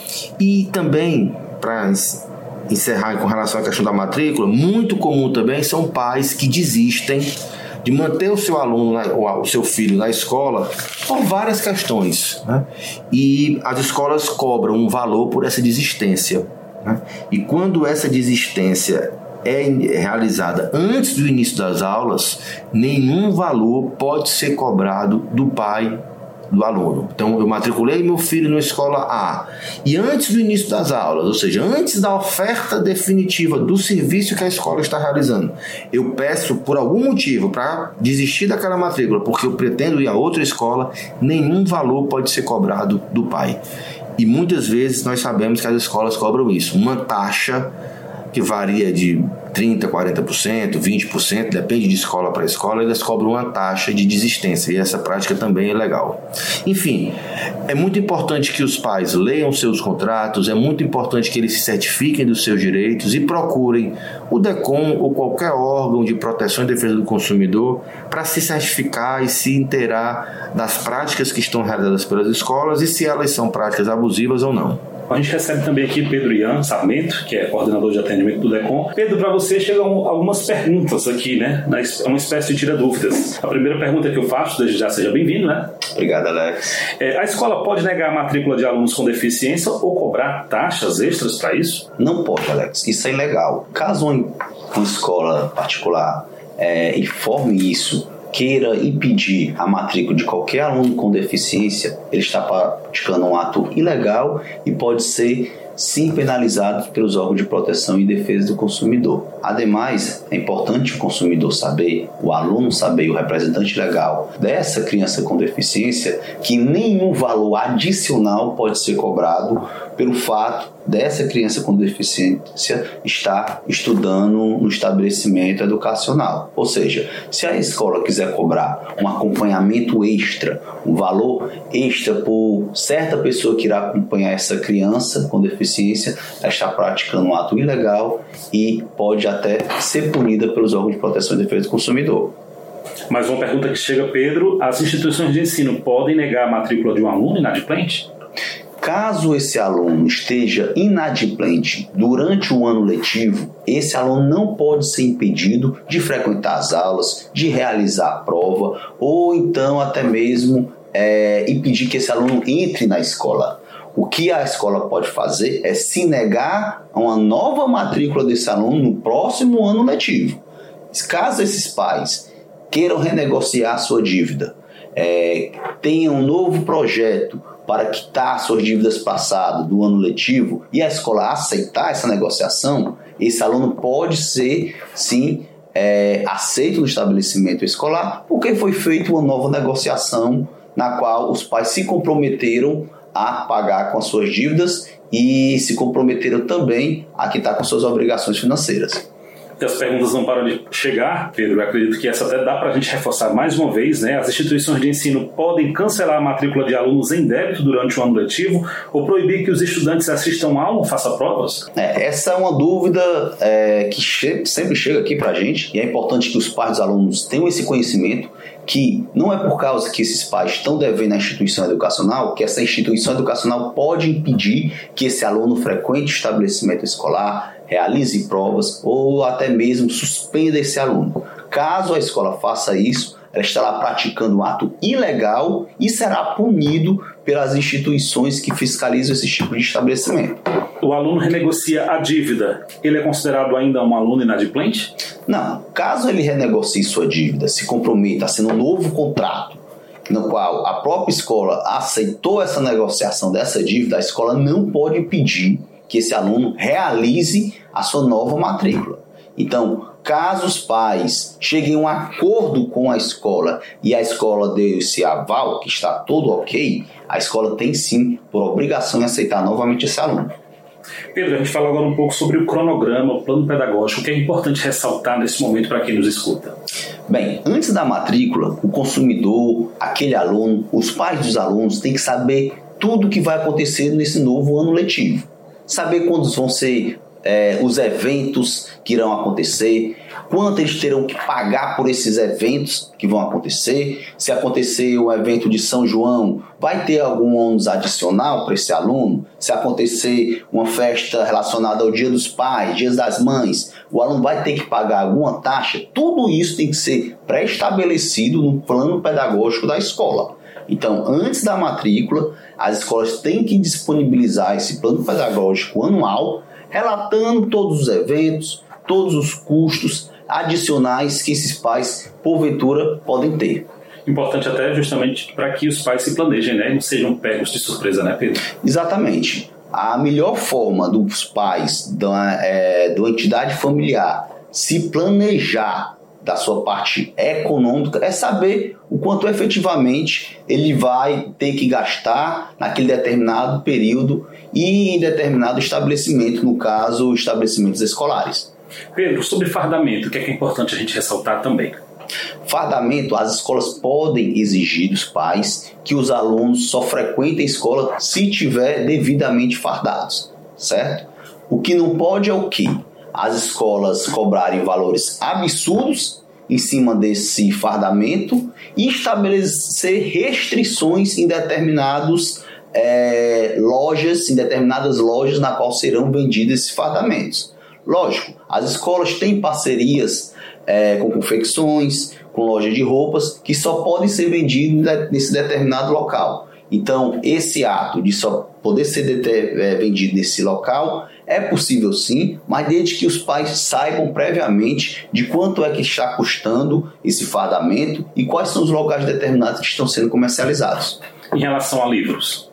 E também, para encerrar com relação à questão da matrícula, muito comum também são pais que desistem de manter o seu aluno, o seu filho na escola por várias questões, né? E as escolas cobram um valor por essa desistência, né? E quando essa desistência é realizada antes do início das aulas, nenhum valor pode ser cobrado do pai do aluno. Então, eu matriculei meu filho na escola A e antes do início das aulas, ou seja, antes da oferta definitiva do serviço que a escola está realizando, eu peço por algum motivo para desistir daquela matrícula porque eu pretendo ir a outra escola, nenhum valor pode ser cobrado do pai. E muitas vezes nós sabemos que as escolas cobram isso, uma taxa que varia de trinta por cento, quarenta por cento, vinte por cento, depende de escola para escola, eles cobram uma taxa de desistência, e essa prática também é legal. Enfim, é muito importante que os pais leiam seus contratos, é muito importante que eles se certifiquem dos seus direitos e procurem o DECOM ou qualquer órgão de proteção e defesa do consumidor para se certificar e se inteirar das práticas que estão realizadas pelas escolas e se elas são práticas abusivas ou não. A gente recebe também aqui Pedro Ian Sarmento, que é coordenador de atendimento do DECOM. Pedro, para você chegam algumas perguntas aqui, né? É uma espécie de tira-dúvidas. A primeira pergunta que eu faço, desde já seja bem-vindo, né? Obrigado, Alex. É, a escola pode negar a matrícula de alunos com deficiência ou cobrar taxas extras para isso? Não pode, Alex. Isso é ilegal. Caso uma escola particular é, informe isso, queira impedir a matrícula de qualquer aluno com deficiência, ele está praticando um ato ilegal e pode ser sim penalizado pelos órgãos de proteção e defesa do consumidor. Ademais, é importante o consumidor saber, o aluno saber, o representante legal dessa criança com deficiência, que nenhum valor adicional pode ser cobrado pelo fato dessa criança com deficiência estar estudando no estabelecimento educacional. Ou seja, se a escola quiser cobrar um acompanhamento extra, um valor extra por certa pessoa que irá acompanhar essa criança com deficiência, ela está praticando um ato ilegal e pode até ser punida pelos órgãos de proteção e defesa do consumidor. Mais uma pergunta que chega, Pedro. As instituições de ensino podem negar a matrícula de um aluno inadimplente? Caso esse aluno esteja inadimplente durante o ano letivo, esse aluno não pode ser impedido de frequentar as aulas, de realizar a prova ou então até mesmo é, impedir que esse aluno entre na escola. O que a escola pode fazer é se negar a uma nova matrícula desse aluno no próximo ano letivo. Caso esses pais queiram renegociar a sua dívida, é, tenham um novo projeto para quitar suas dívidas passadas do ano letivo e a escola aceitar essa negociação, esse aluno pode ser, sim, é, aceito no estabelecimento escolar, porque foi feita uma nova negociação na qual os pais se comprometeram a pagar com as suas dívidas e se comprometeram também a quitar com suas obrigações financeiras. As perguntas não param de chegar, Pedro. Eu acredito que essa até dá para a gente reforçar mais uma vez, né? As instituições de ensino podem cancelar a matrícula de alunos em débito durante o ano letivo ou proibir que os estudantes assistam aula ou façam provas? É, essa é uma dúvida é, que che- sempre chega aqui para a gente, e é importante que os pais dos alunos tenham esse conhecimento, que não é por causa que esses pais estão devendo à instituição educacional que essa instituição educacional pode impedir que esse aluno frequente o estabelecimento escolar, realize provas ou até mesmo suspenda esse aluno. Caso a escola faça isso, ela estará praticando um ato ilegal e será punido pelas instituições que fiscalizam esse tipo de estabelecimento. O aluno renegocia a dívida, ele é considerado ainda um aluno inadimplente? Não. Caso ele renegocie sua dívida, se comprometa a assinar um novo contrato, no qual a própria escola aceitou essa negociação dessa dívida, a escola não pode impedir que esse aluno realize a sua nova matrícula. Então, caso os pais cheguem a um acordo com a escola e a escola dê esse aval, que está tudo ok, a escola tem sim, por obrigação, aceitar novamente esse aluno. Pedro, a gente fala agora um pouco sobre o cronograma, o plano pedagógico, o que é importante ressaltar nesse momento para quem nos escuta. Bem, antes da matrícula, o consumidor, aquele aluno, os pais dos alunos têm que saber tudo o que vai acontecer nesse novo ano letivo. Saber quando vão ser é, os eventos que irão acontecer, quanto eles terão que pagar por esses eventos que vão acontecer. Se acontecer um evento de São João, vai ter algum ônus adicional para esse aluno? Se acontecer uma festa relacionada ao Dia dos Pais, Dias das Mães, o aluno vai ter que pagar alguma taxa? Tudo isso tem que ser pré-estabelecido no plano pedagógico da escola. Então, antes da matrícula, as escolas têm que disponibilizar esse plano pedagógico anual, relatando todos os eventos, todos os custos adicionais que esses pais, porventura, podem ter. Importante até justamente para que os pais se planejem, né? E não sejam pegos de surpresa, né, Pedro? Exatamente. A melhor forma dos pais da, é, da entidade familiar se planejar da sua parte econômica é saber o quanto efetivamente ele vai ter que gastar naquele determinado período e em determinado estabelecimento, no caso, estabelecimentos escolares. Pedro, sobre fardamento, o que é, que é importante a gente ressaltar também? Fardamento, as escolas podem exigir dos pais que os alunos só frequentem a escola se tiver devidamente fardados, certo? O que não pode é o quê? As escolas cobrarem valores absurdos em cima desse fardamento e estabelecer restrições em determinados é, lojas, em determinadas lojas na qual serão vendidos esses fardamentos. Lógico, as escolas têm parcerias é, com confecções, com lojas de roupas, que só podem ser vendidos nesse determinado local. Então, esse ato de só poder ser deter, é, vendido nesse local é possível sim, mas desde que os pais saibam previamente de quanto é que está custando esse fardamento e quais são os locais determinados que estão sendo comercializados. Em relação a livros?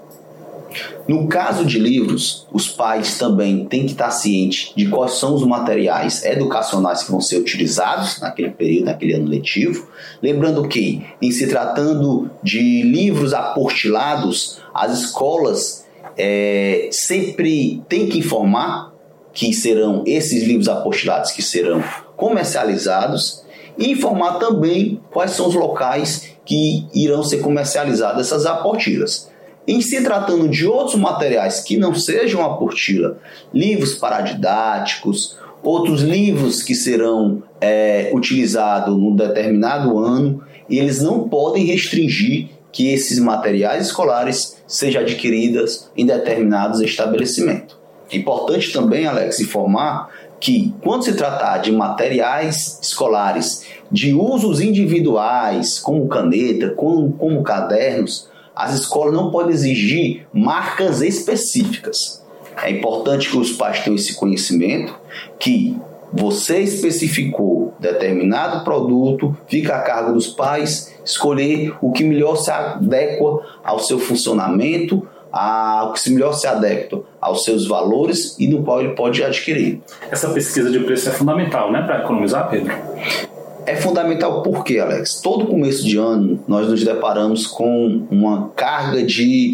No caso de livros, os pais também têm que estar cientes de quais são os materiais educacionais que vão ser utilizados naquele período, naquele ano letivo. Lembrando que, em se tratando de livros apostilados, as escolas é, sempre têm que informar que serão esses livros apostilados que serão comercializados e informar também quais são os locais que irão ser comercializadas essas apostilas. Em se tratando de outros materiais que não sejam apostila, livros paradidáticos, outros livros que serão é, utilizados num determinado ano, eles não podem restringir que esses materiais escolares sejam adquiridos em determinados estabelecimentos. É importante também, Alex, informar que quando se tratar de materiais escolares de usos individuais, como caneta, como, como cadernos, as escolas não podem exigir marcas específicas. É importante que os pais tenham esse conhecimento, que você especificou determinado produto, fica a cargo dos pais escolher o que melhor se adequa ao seu funcionamento, ao que melhor se adequa aos seus valores e no qual ele pode adquirir. Essa pesquisa de preço é fundamental, né, para economizar, Pedro? É fundamental porque, Alex, todo começo de ano nós nos deparamos com uma carga de,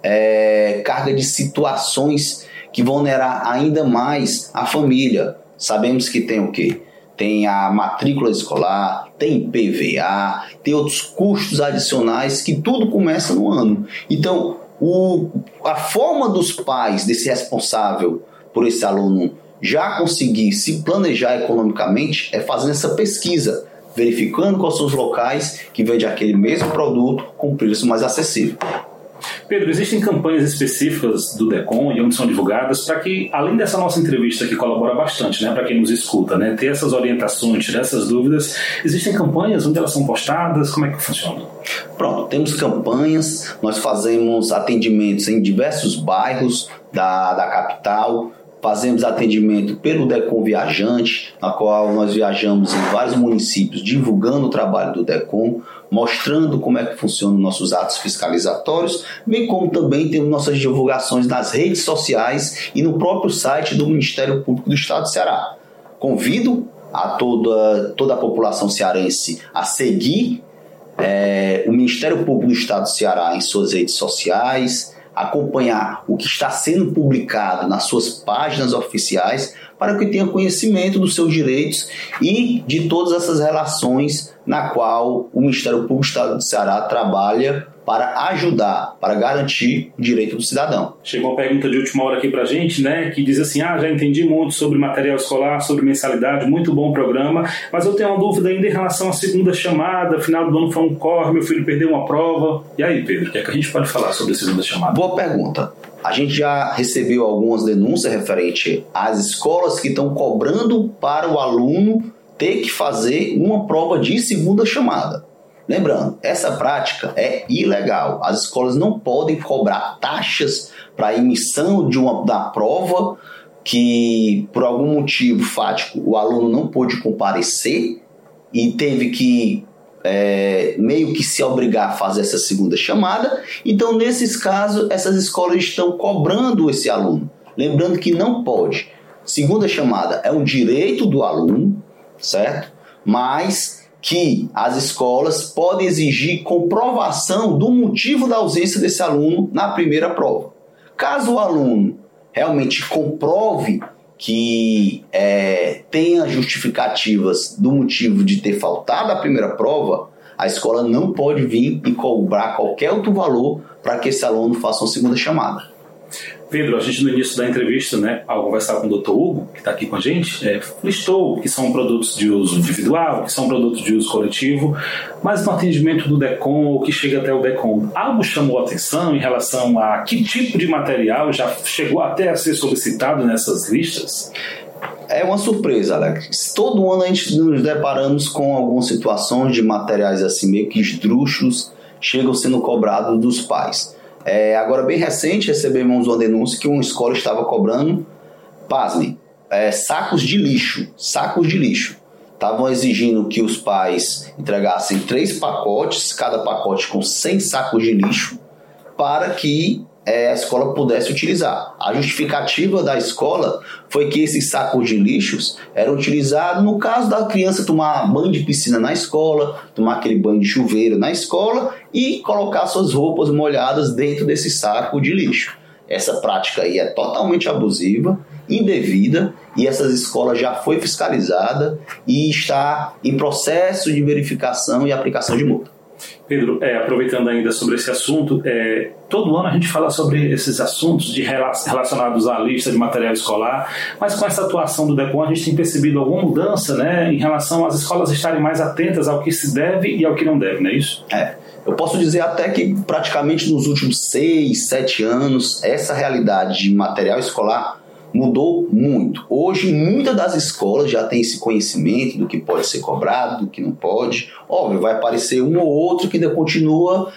é, carga de situações que vão onerar ainda mais a família. Sabemos que tem o quê? Tem a matrícula escolar, tem I P V A, tem outros custos adicionais que tudo começa no ano. Então, o, a forma dos pais, desse responsável por esse aluno, já conseguir se planejar economicamente é fazendo essa pesquisa, verificando quais são os locais que vendem aquele mesmo produto com preço mais acessível. Pedro, existem campanhas específicas do DECOM e onde são divulgadas para que, além dessa nossa entrevista que colabora bastante, né, para quem nos escuta, né, ter essas orientações, tirar essas dúvidas, existem campanhas onde elas são postadas? Como é que funciona? Pronto, temos campanhas, nós fazemos atendimentos em diversos bairros da, da capital, fazemos atendimento pelo DECOM Viajante, na qual nós viajamos em vários municípios divulgando o trabalho do DECOM, mostrando como é que funcionam nossos atos fiscalizatórios, bem como também temos nossas divulgações nas redes sociais e no próprio site do Ministério Público do Estado do Ceará. Convido a toda, toda a população cearense a seguir é, o Ministério Público do Estado do Ceará em suas redes sociais, acompanhar o que está sendo publicado nas suas páginas oficiais para que tenha conhecimento dos seus direitos e de todas essas relações na qual o Ministério Público do Estado do Ceará trabalha para ajudar, para garantir o direito do cidadão. Chegou uma pergunta de última hora aqui para a gente, né, que diz assim, ah, já entendi muito sobre material escolar, sobre mensalidade, muito bom programa, mas eu tenho uma dúvida ainda em relação à segunda chamada, final do ano foi um corre, meu filho perdeu uma prova. E aí, Pedro, o que é que a gente pode falar sobre a segunda chamada? Boa pergunta. A gente já recebeu algumas denúncias referente às escolas que estão cobrando para o aluno ter que fazer uma prova de segunda chamada. Lembrando, essa prática é ilegal. As escolas não podem cobrar taxas para a emissão de uma, da prova que, por algum motivo fático, o aluno não pôde comparecer e teve que é, meio que se obrigar a fazer essa segunda chamada. Então, nesses casos, essas escolas estão cobrando esse aluno. Lembrando que não pode. Segunda chamada é um direito do aluno, certo? Mas que as escolas podem exigir comprovação do motivo da ausência desse aluno na primeira prova. Caso o aluno realmente comprove que é, tenha justificativas do motivo de ter faltado a primeira prova, a escola não pode vir e cobrar qualquer outro valor para que esse aluno faça uma segunda chamada. Pedro, a gente no início da entrevista, né, ao conversar com o doutor Hugo, que está aqui com a gente, é, listou que são produtos de uso individual, que são produtos de uso coletivo, mas no atendimento do DECOM, ou que chega até o DECOM, algo chamou a atenção em relação a que tipo de material já chegou até a ser solicitado nessas listas? É uma surpresa, Alex. Todo ano a gente nos deparamos com algumas situações de materiais assim meio que esdrúxulos chegam sendo cobrados dos pais. É, agora, bem recente, recebemos uma denúncia que uma escola estava cobrando, pasmem, é, sacos de lixo, sacos de lixo. Estavam exigindo que os pais entregassem três pacotes, cada pacote com cem sacos de lixo, para que é, a escola pudesse utilizar. A justificativa da escola foi que esses sacos de lixos eram utilizados no caso da criança tomar banho de piscina na escola, tomar aquele banho de chuveiro na escola e colocar suas roupas molhadas dentro desse saco de lixo. Essa prática aí é totalmente abusiva, indevida, e essas escolas já foi fiscalizada e está em processo de verificação e aplicação de multa. Pedro, é, aproveitando ainda sobre esse assunto, é, todo ano a gente fala sobre esses assuntos de relacionados à lista de material escolar, mas com essa atuação do DECOM a gente tem percebido alguma mudança, né, em relação às escolas estarem mais atentas ao que se deve e ao que não deve, não é isso? É, eu posso dizer até que praticamente nos últimos seis, sete anos, essa realidade de material escolar mudou muito. Hoje, muitas das escolas já têm esse conhecimento do que pode ser cobrado, do que não pode. Óbvio, vai aparecer um ou outro que ainda continua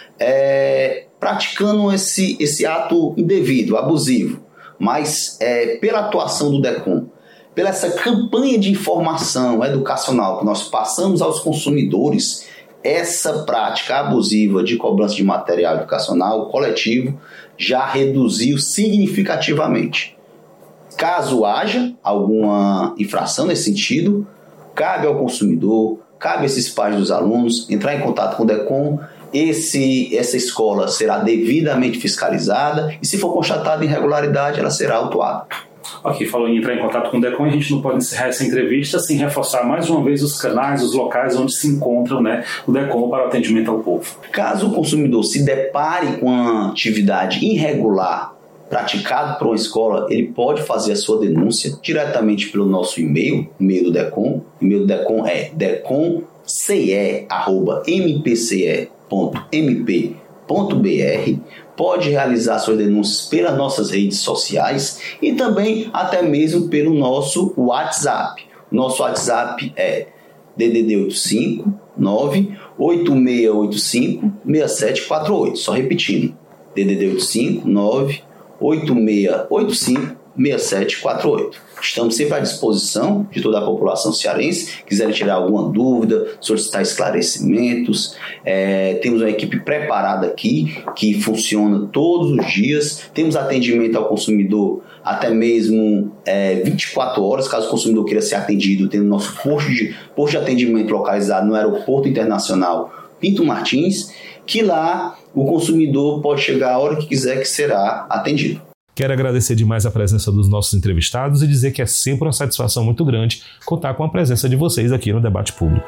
é, praticando esse, esse ato indevido, abusivo. Mas, é, pela atuação do DECOM, pela essa campanha de informação educacional que nós passamos aos consumidores, essa prática abusiva de cobrança de material educacional coletivo já reduziu significativamente. Caso haja alguma infração nesse sentido, cabe ao consumidor, cabe a esses pais dos alunos entrar em contato com o DECOM. Esse, essa escola será devidamente fiscalizada e, se for constatada irregularidade, ela será autuada. Ok, falou em entrar em contato com o DECOM, a gente não pode encerrar essa entrevista sem reforçar mais uma vez os canais, os locais onde se encontram, né, o DECOM para o atendimento ao povo. Caso o consumidor se depare com uma atividade irregular praticada por uma escola, ele pode fazer a sua denúncia diretamente pelo nosso e-mail, e-mail do DECOM. O e-mail do DECOM é decom c e arroba m p c e ponto m p ponto b r. Pode realizar suas denúncias pelas nossas redes sociais e também até mesmo pelo nosso WhatsApp. Nosso WhatsApp é D D D oito cinco nove oito seis oito cinco seis sete quatro oito. Só repetindo, D D D oito cinco nove oito seis oito cinco seis sete quatro oito. Estamos sempre à disposição de toda a população cearense. Quiserem tirar alguma dúvida, solicitar esclarecimentos, é, temos uma equipe preparada aqui que funciona todos os dias. Temos atendimento ao consumidor até mesmo é, vinte e quatro horas, caso o consumidor queira ser atendido. Temos nosso posto de, posto de atendimento localizado no Aeroporto Internacional Pinto Martins, que lá o consumidor pode chegar a hora que quiser, que será atendido. Quero agradecer demais a presença dos nossos entrevistados e dizer que é sempre uma satisfação muito grande contar com a presença de vocês aqui no Debate Público.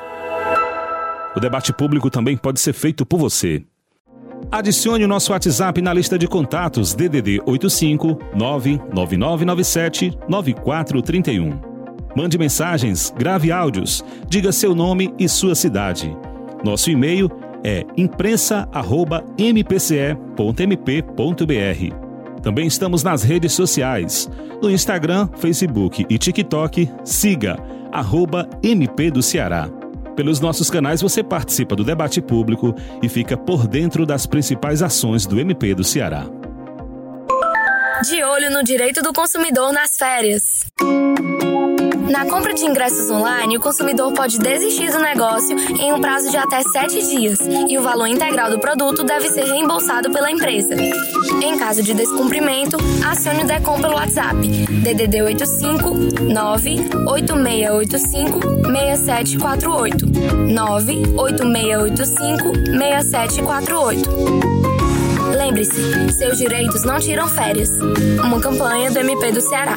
O Debate Público também pode ser feito por você. Adicione o nosso WhatsApp na lista de contatos D D D oito cinco nove nove nove nove sete nove quatro três um. Mande mensagens, grave áudios, diga seu nome e sua cidade. Nosso e-mail é imprensa arroba m p c e ponto m p ponto b r. Também estamos nas redes sociais. No Instagram, Facebook e TikTok, siga arroba M P do Ceará. Pelos nossos canais você participa do debate público e fica por dentro das principais ações do M P do Ceará. De olho no direito do consumidor nas férias. Na compra de ingressos online, o consumidor pode desistir do negócio em um prazo de até sete dias e o valor integral do produto deve ser reembolsado pela empresa. Em caso de descumprimento, acione o DECOM pelo WhatsApp D D D oito cinco nove oito seis oito cinco seis sete quatro oito nove oito seis oito cinco seis sete quatro oito. Lembre-se, seus direitos não tiram férias. Uma campanha do M P do Ceará.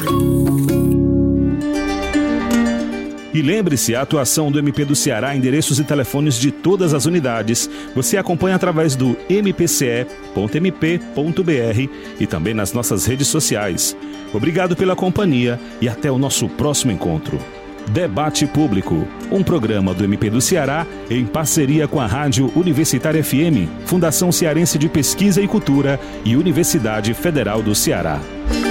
E lembre-se, a atuação do M P do Ceará, endereços e telefones de todas as unidades, você acompanha através do m p c e ponto m p ponto b r e também nas nossas redes sociais. Obrigado pela companhia e até o nosso próximo encontro. Debate Público, um programa do M P do Ceará em parceria com a Rádio Universitária F M, Fundação Cearense de Pesquisa e Cultura e Universidade Federal do Ceará.